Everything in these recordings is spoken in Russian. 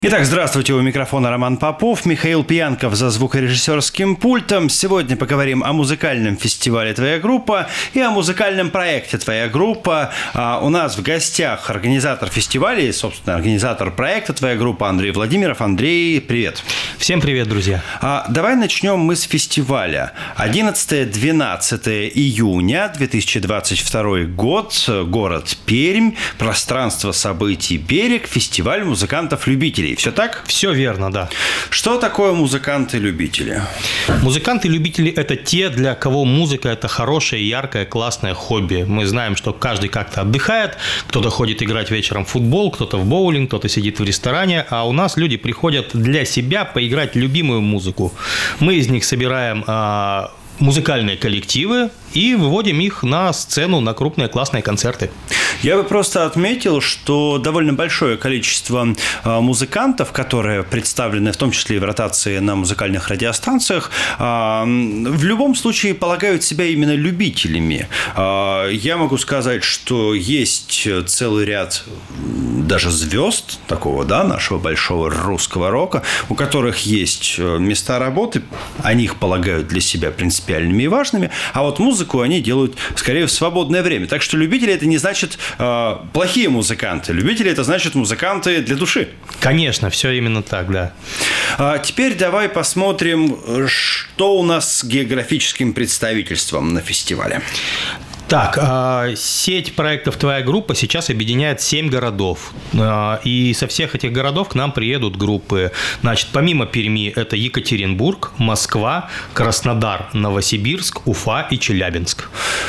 Итак, здравствуйте, у микрофона Роман Попов, Михаил Пьянков за звукорежиссерским пультом. Сегодня поговорим о музыкальном фестивале «Твоя группа» и о музыкальном проекте «Твоя группа». У нас в гостях организатор фестиваля и, собственно, организатор проекта «Твоя группа» Андрей Владимиров. Андрей, привет. Всем привет, друзья. Давай начнем мы с фестиваля. 11-12 июня 2022 год, город Пермь, пространство событий «Берег», фестиваль музыкантов-любителей. Все так? Все верно, да. Что такое музыканты-любители? Музыканты-любители – это те, для кого музыка – это хорошее, яркое, классное хобби. Мы знаем, что каждый как-то отдыхает, кто-то ходит играть вечером в футбол, кто-то в боулинг, кто-то сидит в ресторане, а у нас люди приходят для себя поиграть любимую музыку. Мы из них собираем музыкальные коллективы и выводим их на сцену на крупные классные концерты. Я бы просто отметил, что довольно большое количество музыкантов, которые представлены в том числе и в ротации на музыкальных радиостанциях, в любом случае полагают себя именно любителями. Я могу сказать, что есть целый ряд даже звезд такого, да, нашего большого русского рока, у которых есть места работы, они их полагают для себя принципиальными и важными, а вот музыку они делают скорее в свободное время. Так что любители – это не значит плохие музыканты. Любители – это значит музыканты для души. Конечно, все именно так, да. Теперь давай посмотрим, что у нас с географическим представительством на фестивале. Так, сеть проектов «Твоя группа» сейчас объединяет 7 городов. И со всех этих городов к нам приедут группы. Значит, помимо Перми, это Екатеринбург, Москва, Краснодар, Новосибирск, Уфа и Челябинск.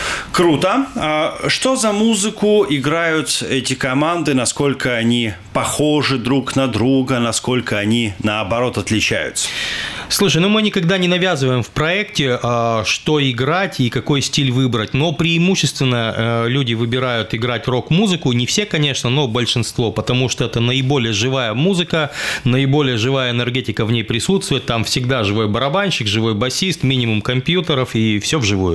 Круто. Что за музыку играют эти команды? Насколько они похожи друг на друга? Насколько они, наоборот, отличаются? Слушай, мы никогда не навязываем в проекте, что играть и какой стиль выбрать, но преимущественно люди выбирают играть рок-музыку, не все, конечно, но большинство, потому что это наиболее живая музыка, наиболее живая энергетика в ней присутствует, там всегда живой барабанщик, живой басист, минимум компьютеров и все вживую.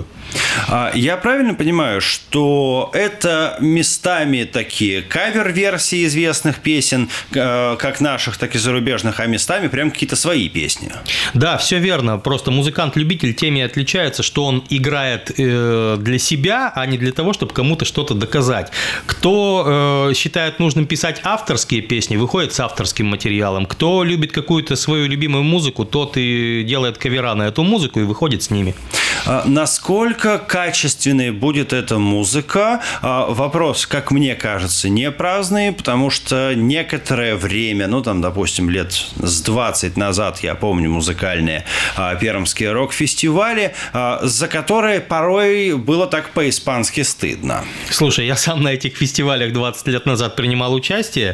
Я правильно понимаю, что это местами такие кавер-версии известных песен, как наших, так и зарубежных, а местами прям какие-то свои песни? Да, все верно. Просто музыкант-любитель тем и отличается, что он играет для себя, а не для того, чтобы кому-то что-то доказать. Кто считает нужным писать авторские песни, выходит с авторским материалом. Кто любит какую-то свою любимую музыку, тот и делает кавера на эту музыку и выходит с ними. Насколько качественной будет эта музыка? Вопрос, как мне кажется, не праздный, потому что некоторое время, допустим, лет с 20 назад, я помню музыкальные пермские рок-фестивали, за которые порой было так по-испански стыдно. Слушай, я сам на этих фестивалях 20 лет назад принимал участие.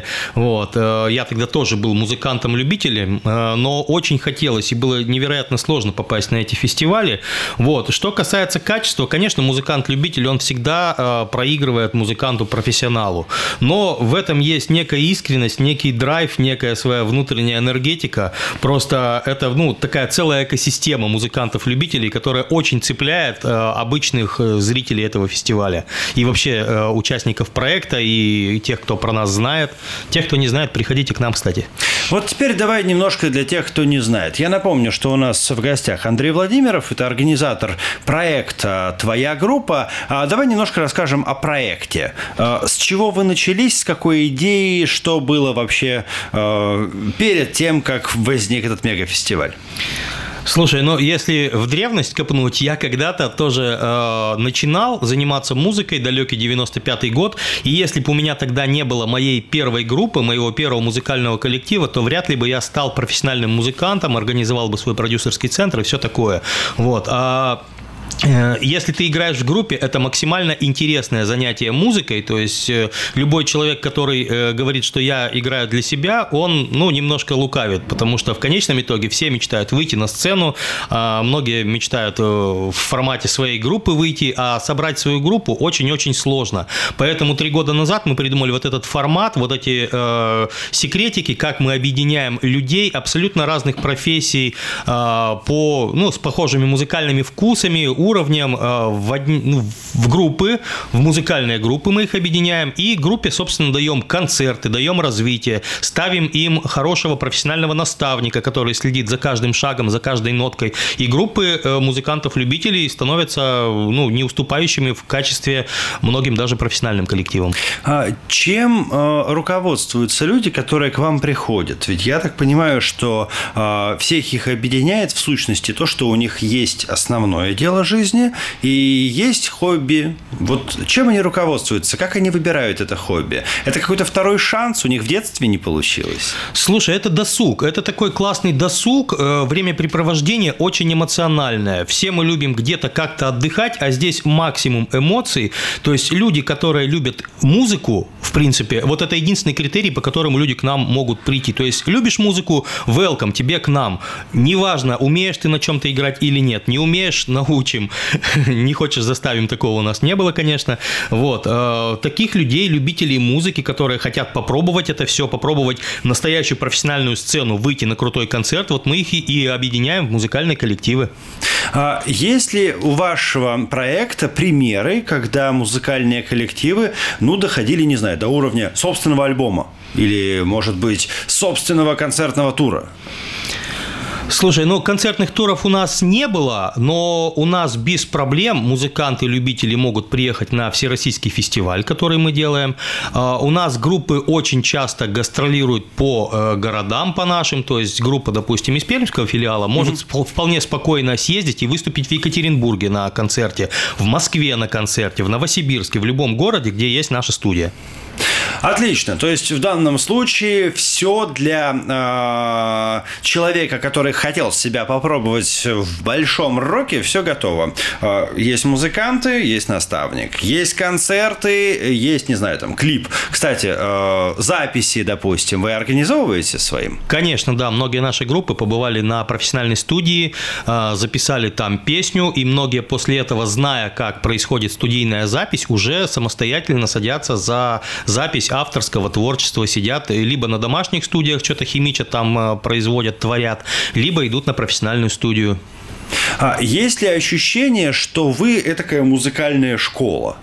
Я тогда тоже был музыкантом-любителем, но очень хотелось и было невероятно сложно попасть на эти фестивали. Что касается качества, конечно, музыкант-любитель, он всегда проигрывает музыканту-профессионалу. Но в этом есть некая искренность, некий драйв, некая своя внутренняя энергетика. Просто это, такая целая экосистема музыкантов-любителей, которая очень цепляет обычных зрителей этого фестиваля. И вообще участников проекта, и тех, кто про нас знает. Тех, кто не знает, приходите к нам, кстати. Вот теперь давай немножко для тех, кто не знает. Я напомню, что у нас в гостях Андрей Владимиров, это организатор проекта «Твоя группа». Давай немножко расскажем о проекте. С чего вы начались, с какой идеи, что было вообще перед тем, как возник этот мегафестиваль? Слушай, если в древность копнуть, я когда-то тоже начинал заниматься музыкой, далекий 95-й год, и если бы у меня тогда не было моей первой группы, моего первого музыкального коллектива, то вряд ли бы я стал профессиональным музыкантом, организовал бы свой продюсерский центр и все такое. Если ты играешь в группе, это максимально интересное занятие музыкой, то есть любой человек, который говорит, что я играю для себя, он, немножко лукавит, потому что в конечном итоге все мечтают выйти на сцену, многие мечтают в формате своей группы выйти, а собрать свою группу очень-очень сложно. Поэтому 3 года назад мы придумали вот этот формат, вот эти секретики, как мы объединяем людей абсолютно разных профессий с похожими музыкальными вкусами, уровнем в группы, в музыкальные группы мы их объединяем, и группе, собственно, даем концерты, даем развитие, ставим им хорошего профессионального наставника, который следит за каждым шагом, за каждой ноткой, и группы музыкантов-любителей становятся не уступающими в качестве многим даже профессиональным коллективам. Чем руководствуются люди, которые к вам приходят? Ведь я так понимаю, что всех их объединяет в сущности то, что у них есть основное дело жизни и есть хобби. Вот чем они руководствуются? Как они выбирают это хобби? Это какой-то второй шанс? У них в детстве не получилось? Слушай, это досуг. Это такой классный досуг. Времяпрепровождение очень эмоциональное. Все мы любим где-то как-то отдыхать, а здесь максимум эмоций. То есть люди, которые любят музыку, в принципе, вот это единственный критерий, по которому люди к нам могут прийти. То есть любишь музыку, welcome, тебе к нам. Неважно, умеешь ты на чем-то играть или нет. Не умеешь, научим. Не хочешь, заставим. Такого у нас не было, конечно. Вот. Таких людей, любителей музыки, которые хотят попробовать это все, попробовать настоящую профессиональную сцену, выйти на крутой концерт, вот мы их и объединяем в музыкальные коллективы. Есть ли у вашего проекта примеры, когда музыкальные коллективы, доходили, не знаю, до уровня собственного альбома или, может быть, собственного концертного тура? Слушай, концертных туров у нас не было, но у нас без проблем музыканты-любители могут приехать на всероссийский фестиваль, который мы делаем. У нас группы очень часто гастролируют по городам по нашим, то есть группа, допустим, из пермского филиала может вполне спокойно съездить и выступить в Екатеринбурге на концерте, в Москве на концерте, в Новосибирске, в любом городе, где есть наша студия. Отлично. То есть в данном случае все для человека, который хотел себя попробовать в большом роке, все готово. Есть музыканты, есть наставник, есть концерты, есть, не знаю, там клип. Кстати, записи, допустим, вы организовываете своим? Конечно, да. Многие наши группы побывали на профессиональной студии, записали там песню, и многие после этого, зная, как происходит студийная запись, уже самостоятельно садятся за запись авторского творчества, сидят либо на домашних студиях, что-то химичат, там производят, творят, либо идут на профессиональную студию. Есть ли ощущение, что вы этакая музыкальная школа?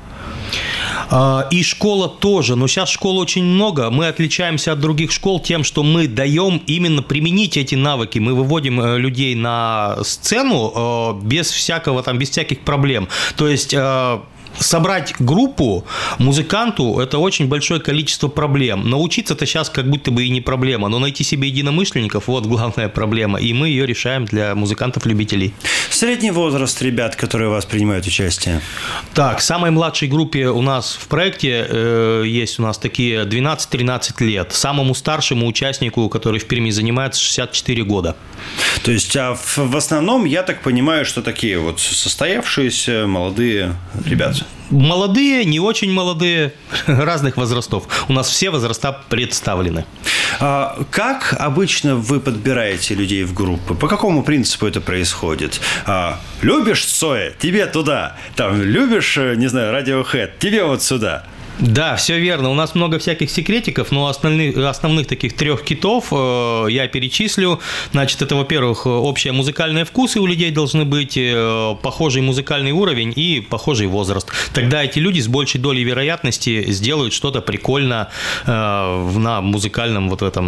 И школа тоже, но сейчас школ очень много. Мы отличаемся от других школ тем, что мы даем именно применить эти навыки. Мы выводим людей на сцену без всяких проблем. То есть собрать группу музыканту – это очень большое количество проблем. Научиться-то сейчас как будто бы и не проблема, но найти себе единомышленников – вот главная проблема, и мы ее решаем для музыкантов-любителей. Средний возраст ребят, которые у вас принимают участие? Так, самой младшей группе у нас в проекте есть у нас такие 12-13 лет. Самому старшему участнику, который в Перми занимается, 64 года. То есть, в основном, я так понимаю, что такие вот состоявшиеся молодые ребята. Молодые, не очень молодые, разных возрастов. У нас все возраста представлены. Как обычно вы подбираете людей в группы? По какому принципу это происходит? Любишь Цоя? Тебе туда. Любишь, не знаю, Radiohead? Тебе вот сюда. Да, все верно. У нас много всяких секретиков, но основных таких 3 китов я перечислю. Значит, это, во-первых, общие музыкальные вкусы у людей должны быть, похожий музыкальный уровень и похожий возраст. Тогда эти люди с большей долей вероятности сделают что-то прикольно на музыкальном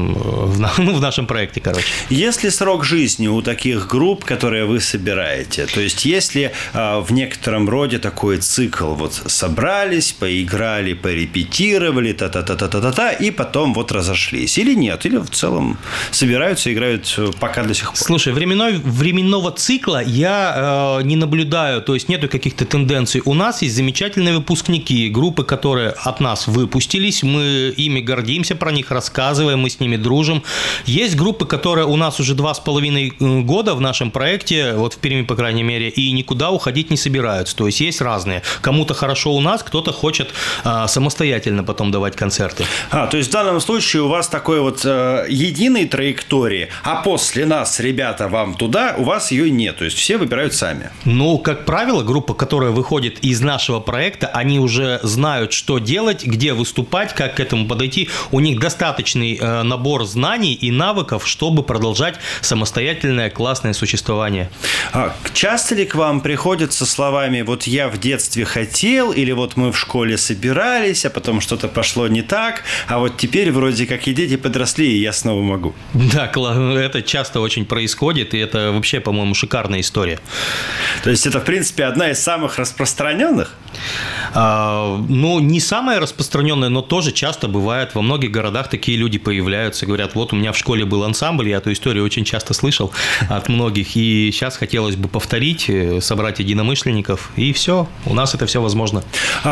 в нашем проекте, короче. Есть ли срок жизни у таких групп, которые вы собираете? То есть, есть ли в некотором роде такой цикл? Вот собрались, поиграли, порепетировали, та-та-та-та-та-та, и потом вот разошлись. Или нет? Или в целом собираются, играют пока до сих пор? Слушай, временного цикла я не наблюдаю, то есть нету каких-то тенденций. У нас есть замечательные выпускники, группы, которые от нас выпустились, мы ими гордимся, про них рассказываем, мы с ними дружим. Есть группы, которые у нас уже 2,5 года в нашем проекте, вот в Перми, по крайней мере, и никуда уходить не собираются. То есть есть разные. Кому-то хорошо у нас, кто-то хочет самостоятельно потом давать концерты. То есть в данном случае у вас такой вот единой траектории, а после нас, ребята, вам туда, у вас ее нет. То есть все выбирают сами. Ну, как правило, группа, которая выходит из нашего проекта, они уже знают, что делать, где выступать, как к этому подойти. У них достаточный набор знаний и навыков, чтобы продолжать самостоятельное классное существование. Часто ли к вам приходят со словами «вот я в детстве хотел» или «вот мы в школе собирались, а потом что-то пошло не так, а вот теперь вроде как и дети подросли, и я снова могу»? Да, это часто очень происходит, и это вообще, по-моему, шикарная история. То есть это, в принципе, одна из самых распространенных? Ну, не самая распространенная, но тоже часто бывает. Во многих городах такие люди появляются, говорят, вот у меня в школе был ансамбль, я эту историю очень часто слышал от многих, и сейчас хотелось бы повторить, собрать единомышленников, и все, у нас это все возможно.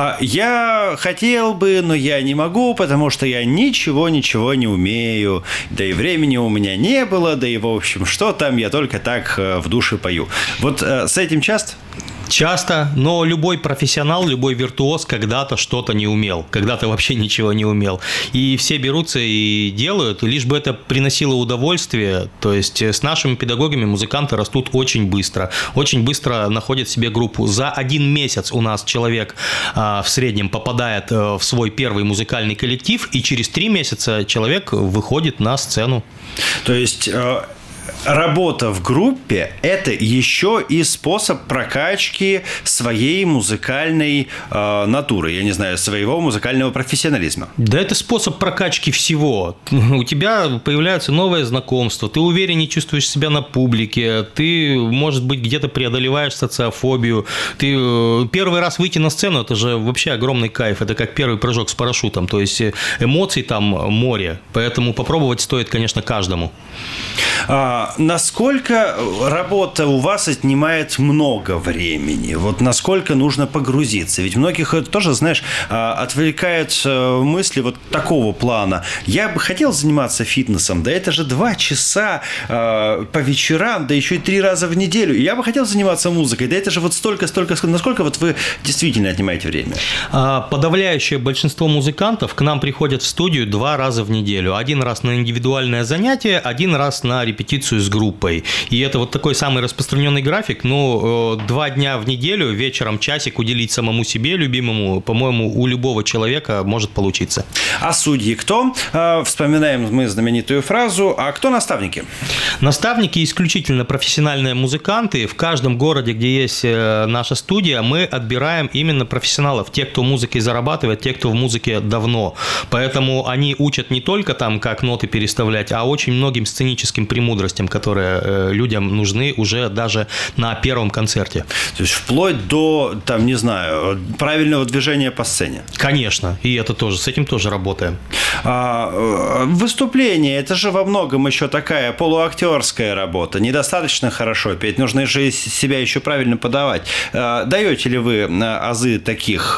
Я хотел бы, но я не могу, потому что я ничего не умею, да и времени у меня не было, да и, в общем, что там, я только так в душе пою. Вот с этим часто? Часто, но любой профессионал, любой виртуоз когда-то что-то не умел, когда-то вообще ничего не умел. И все берутся и делают, лишь бы это приносило удовольствие. То есть с нашими педагогами музыканты растут очень быстро находят себе группу. За 1 месяц у нас человек в среднем попадает в свой первый музыкальный коллектив, и через 3 месяца человек выходит на сцену. То есть работа в группе – это еще и способ прокачки своей музыкальной натуры, я не знаю, своего музыкального профессионализма. Да это способ прокачки всего. У тебя появляются новые знакомства, ты увереннее чувствуешь себя на публике, ты, может быть, где-то преодолеваешь социофобию. Ты первый раз выйти на сцену – это же вообще огромный кайф, это как первый прыжок с парашютом, то есть эмоций там море, поэтому попробовать стоит, конечно, каждому. Насколько работа у вас отнимает много времени? Вот насколько нужно погрузиться? Ведь многих это тоже, знаешь, отвлекает мысли вот такого плана. Я бы хотел заниматься фитнесом, да это же 2 часа по вечерам, да еще и 3 раза в неделю. И я бы хотел заниматься музыкой, да это же вот столько. Насколько вот вы действительно отнимаете время? Подавляющее большинство музыкантов к нам приходят в студию 2 раза в неделю. 1 раз на индивидуальное занятие, 1 раз на репетицию с группой. И это вот такой самый распространенный график. Но 2 дня в неделю, вечером часик уделить самому себе, любимому, по-моему, у любого человека может получиться. А судьи кто? Вспоминаем мы знаменитую фразу. А кто наставники? Наставники исключительно профессиональные музыканты. В каждом городе, где есть наша студия, мы отбираем именно профессионалов. Те, кто музыкой зарабатывает, те, кто в музыке давно. Поэтому они учат не только там, как ноты переставлять, а очень многим сценическим премудростям, которые людям нужны уже даже на первом концерте. То есть вплоть до, там, не знаю, правильного движения по сцене. Конечно, и это тоже, с этим тоже работаем. Выступление, это же во многом еще такая полуактерская работа. Недостаточно хорошо петь, нужно же себя еще правильно подавать. Даете ли вы азы таких,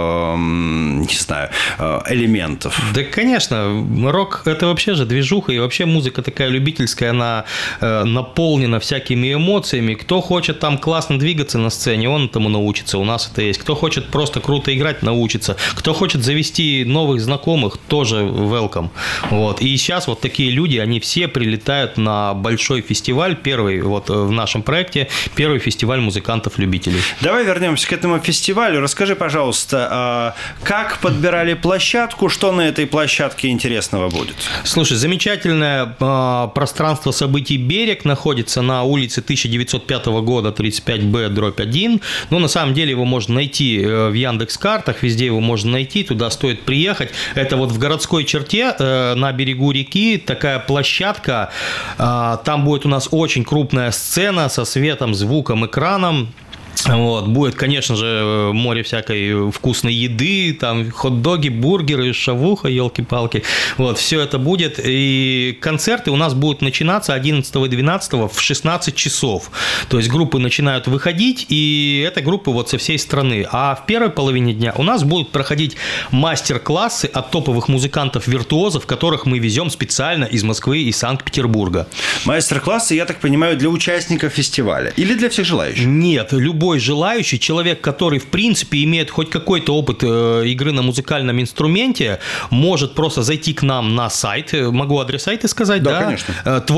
не знаю, элементов? Да, конечно. Рок – это вообще же движуха, и вообще музыка такая любительская, она наполнена всякими эмоциями. Кто хочет там классно двигаться на сцене, он этому научится, у нас это есть. Кто хочет просто круто играть, научится. Кто хочет завести новых знакомых, тоже welcome. Вот. И сейчас вот такие люди, они все прилетают на большой фестиваль, первый вот в нашем проекте, первый фестиваль музыкантов-любителей. Давай вернемся к этому фестивалю. Расскажи, пожалуйста, как подбирали площадку, что на этой площадке интересного будет? Слушай, замечательное пространство событий «Берег» находится на улице 1905 года, 35Б/1. Но на самом деле его можно найти в Яндекс.Картах, везде его можно найти, туда стоит приехать. Это вот в городской черте, на берегу реки, такая площадка. Там будет у нас очень крупная сцена со светом, звуком, экраном. Вот. Будет, конечно же, море всякой вкусной еды, там хот-доги, бургеры, шавуха, елки-палки. Вот, все это будет. И концерты у нас будут начинаться 11 и 12 в 16 часов. То есть группы начинают выходить, и это группы вот со всей страны. А в первой половине дня у нас будут проходить мастер-классы от топовых музыкантов-виртуозов, которых мы везем специально из Москвы и Санкт-Петербурга. Мастер-классы, я так понимаю, для участников фестиваля или для всех желающих? Нет, любой любой желающий, человек, который, в принципе, имеет хоть какой-то опыт игры на музыкальном инструменте, может просто зайти к нам на сайт. Могу адрес сайта сказать? Да, конечно.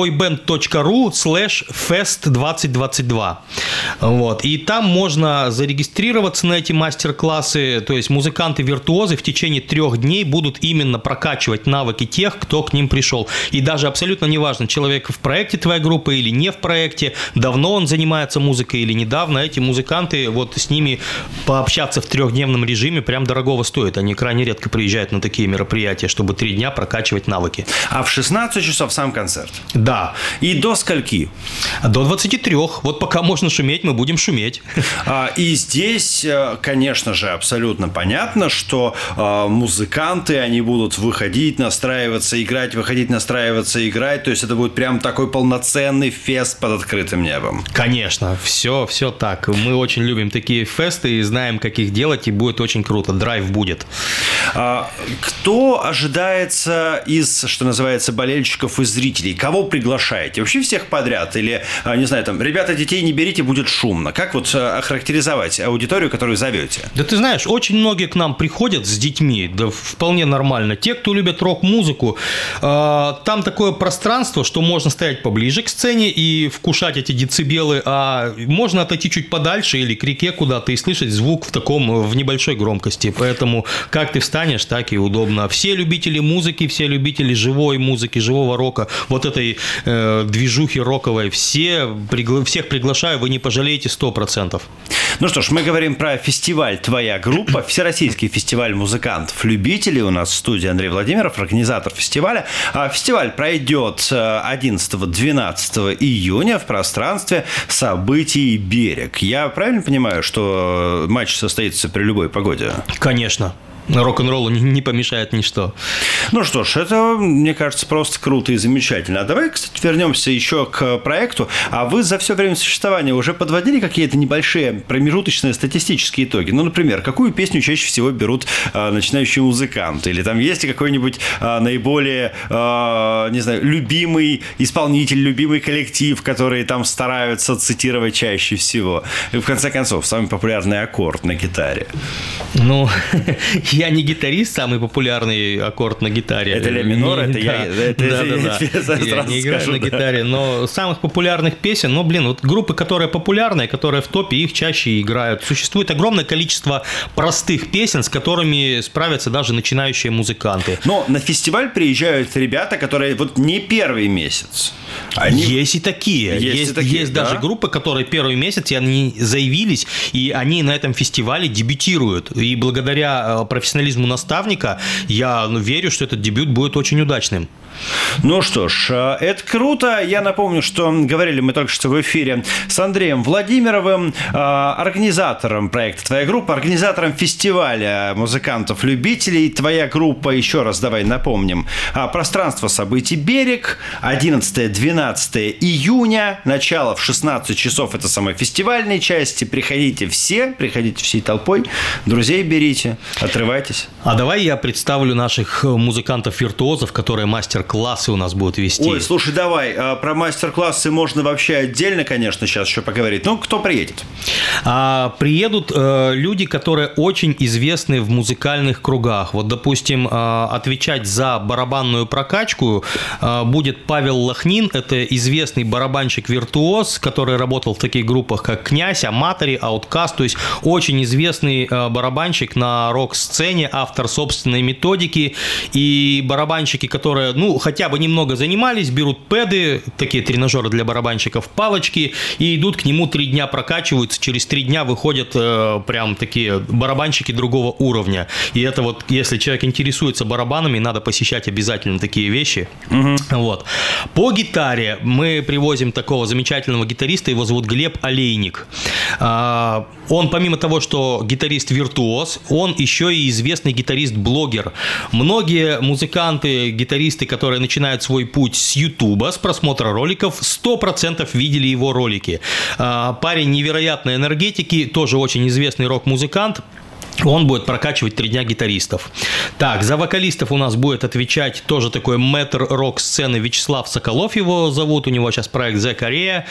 toyband.ru/fest2022. Вот. И там можно зарегистрироваться на эти мастер-классы. То есть музыканты-виртуозы в течение 3 дней будут именно прокачивать навыки тех, кто к ним пришел. И даже абсолютно неважно, человек в проекте твоей группы или не в проекте, давно он занимается музыкой или недавно, эти музыканты, вот с ними пообщаться в 3-дневном режиме прям дорогого стоит. Они крайне редко приезжают на такие мероприятия, чтобы 3 дня прокачивать навыки. А в 16 часов сам концерт? Да. И до скольки? До 23. Вот пока можно шуметь, мы будем шуметь. И здесь, конечно же, абсолютно понятно, что музыканты, они будут выходить, настраиваться, играть, выходить, настраиваться, играть. То есть это будет прям такой полноценный фест под открытым небом. Конечно, все так. Мы очень любим такие фесты и знаем, как их делать, и будет очень круто. Драйв будет. Кто ожидается из, что называется, болельщиков и зрителей? Кого приглашаете? Вообще всех подряд? Или, не знаю, там, ребята, детей не берите, будет шумно. Как вот охарактеризовать аудиторию, которую зовете? Да ты знаешь, очень многие к нам приходят с детьми, да вполне нормально. Те, кто любит рок-музыку, там такое пространство, что можно стоять поближе к сцене и вкушать эти децибелы, а можно отойти чуть подальше или к реке куда-то и слышать звук в небольшой громкости. Поэтому как ты встанешь, так и удобно. Все любители музыки, все любители живой музыки, живого рока, вот этой движухи роковой, всех приглашаю, вы не пожалеете 100%. Ну что ж, мы говорим про фестиваль «Твоя группа», Всероссийский фестиваль музыкантов-любителей. У нас в студии Андрей Владимиров, организатор фестиваля. Фестиваль пройдет 11-12 июня в пространстве событий «Берег». Я правильно понимаю, что матч состоится при любой погоде? Конечно. Рок-н-роллу не помешает ничто. Ну что ж, это, мне кажется, просто круто и замечательно. А давай, кстати, вернемся еще к проекту. А вы за все время существования уже подводили какие-то небольшие промежуточные статистические итоги? Ну, например, какую песню чаще всего берут начинающие музыканты? Или там есть какой-нибудь наиболее, не знаю, любимый исполнитель, любимый коллектив, который там стараются цитировать чаще всего? И, в конце концов, самый популярный аккорд на гитаре. Ну, я не гитарист, самый популярный аккорд на гитаре. Это ля минор, это я. Да. Я не играю на гитаре, но самых популярных песен, вот группы, которые популярные, которые в топе, их чаще играют. Существует огромное количество простых песен, с которыми справятся даже начинающие музыканты. Но на фестиваль приезжают ребята, которые вот не первый месяц. Есть и такие. Есть даже группы, которые первый месяц, и они заявились, и они на этом фестивале дебютируют. И благодаря профессионализму наставника я верю, что этот дебют будет очень удачным. Ну что ж, это круто. Я напомню, что говорили мы только что в эфире с Андреем Владимировым, организатором проекта «Твоя группа», организатором фестиваля музыкантов-любителей «Твоя группа». Еще раз давай напомним. Пространство событий «Берег», 11-12 июня, начало в 16 часов, это самой фестивальной части. Приходите всей толпой, друзей берите, отрывайтесь. А давай я представлю наших музыкантов-виртуозов, которые мастер-классы у нас будут вести. Ой, слушай, давай, про мастер-классы можно вообще отдельно, конечно, сейчас еще поговорить. Ну, кто приедет? Приедут люди, которые очень известны в музыкальных кругах. Вот, допустим, отвечать за барабанную прокачку будет Павел Лохнин. Это известный барабанщик-виртуоз, который работал в таких группах, как «Князь», «Аматори», «Ауткаст». То есть очень известный барабанщик на рок-сцене, автор собственной методики. И барабанщики, которые, хотя бы немного занимались, берут пэды, такие тренажеры для барабанщиков, палочки, и идут к нему 3 дня прокачиваются, через 3 дня выходят прям такие барабанщики другого уровня. И это вот, если человек интересуется барабанами, надо посещать обязательно такие вещи. Угу. Вот. По гитаре мы привозим такого замечательного гитариста, его зовут Глеб Олейник. Он, помимо того, что гитарист-виртуоз, он еще и известный гитарист-блогер. Многие музыканты, гитаристы, которые начинают свой путь с Ютуба, с просмотра роликов, 100% видели его ролики. Парень невероятной энергетики, тоже очень известный рок-музыкант. Он будет прокачивать 3 дня гитаристов. Так, за вокалистов у нас будет отвечать тоже такой мэтр рок-сцены Вячеслав Соколов, его зовут. У него сейчас проект The Korea.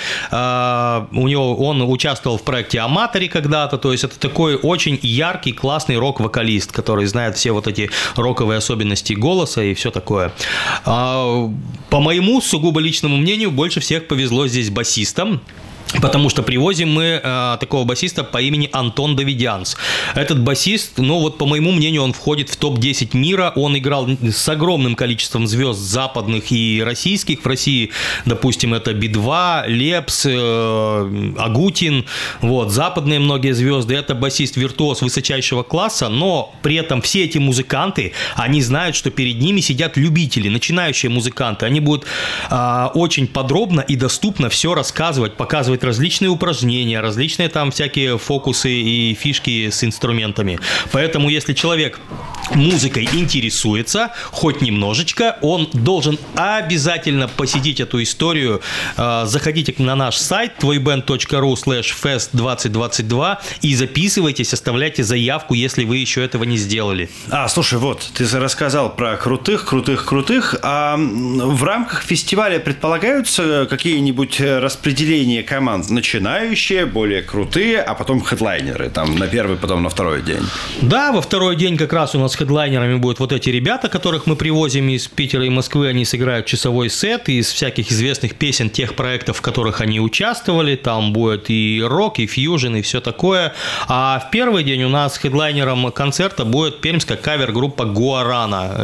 Он участвовал в проекте Аматори когда-то. То есть это такой очень яркий, классный рок-вокалист, который знает все вот эти роковые особенности голоса и все такое. По моему сугубо личному мнению, больше всех повезло здесь басистам. Потому что привозим мы такого басиста по имени Антон Давидянс. Этот басист, по моему мнению, он входит в топ-10 мира. Он играл с огромным количеством звезд западных и российских. В России, допустим, это Би-2, Лепс, Агутин. Западные многие звезды. Это басист-виртуоз высочайшего класса. Но при этом все эти музыканты, они знают, что перед ними сидят любители, начинающие музыканты. Они будут очень подробно и доступно все рассказывать, показывать различные упражнения, различные там всякие фокусы и фишки с инструментами. Поэтому, если человек музыкой интересуется, хоть немножечко, он должен обязательно посетить эту историю. Заходите на наш сайт tvoyband.ru/fest2022 и записывайтесь, оставляйте заявку, если вы еще этого не сделали. Слушай, ты рассказал про крутых. А в рамках фестиваля предполагаются какие-нибудь распределения команд? Начинающие, более крутые, а потом хедлайнеры, там на первый, потом на второй день. Да, во второй день как раз у нас хедлайнерами будут вот эти ребята, которых мы привозим из Питера и Москвы. Они сыграют часовой сет из всяких известных песен тех проектов, в которых они участвовали. Там будет и рок, и фьюжн, и все такое. А в первый день у нас хедлайнером концерта будет пермская кавер-группа Гуарана.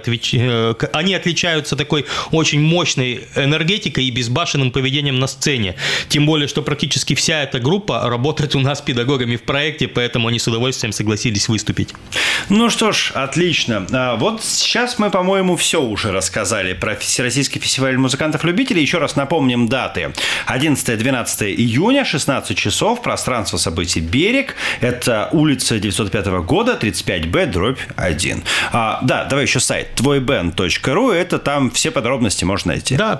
Они отличаются такой очень мощной энергетикой и безбашенным поведением на сцене. Тем более, что практически вся эта группа работает у нас педагогами в проекте, поэтому они с удовольствием согласились выступить. Ну что ж, отлично. Сейчас мы, по-моему, все уже рассказали про Всероссийский фестиваль музыкантов-любителей. Еще раз напомним даты. 11-12 июня, 16 часов, пространство событий «Берег». Это улица 905 года, 35Б/1. Давай еще сайт tvoyband.ru. Это там все подробности можно найти. Да,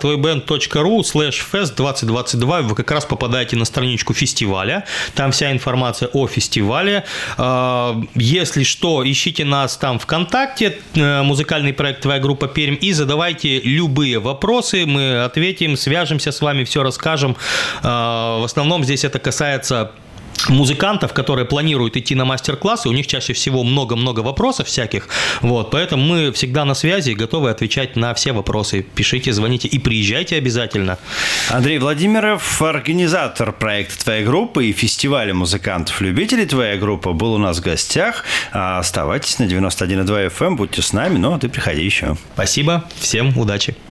tvoyband.ru/fest2022. Вы как раз попадаете на страничку фестиваля. Там вся информация о фестивале. Если что, ищите нас там ВКонтакте, музыкальный проект «Твоя группа Пермь», и задавайте любые вопросы. Мы ответим, свяжемся с вами, все расскажем. В основном здесь это касается музыкантов, которые планируют идти на мастер-классы, у них чаще всего много-много вопросов всяких, поэтому мы всегда на связи, готовы отвечать на все вопросы. Пишите, звоните и приезжайте обязательно. Андрей Владимиров, организатор проекта «Твоя группа» и фестиваля музыкантов-любителей «Твоя группа», был у нас в гостях. Оставайтесь на 91,2 FM, будьте с нами, ты приходи еще. Спасибо, всем удачи.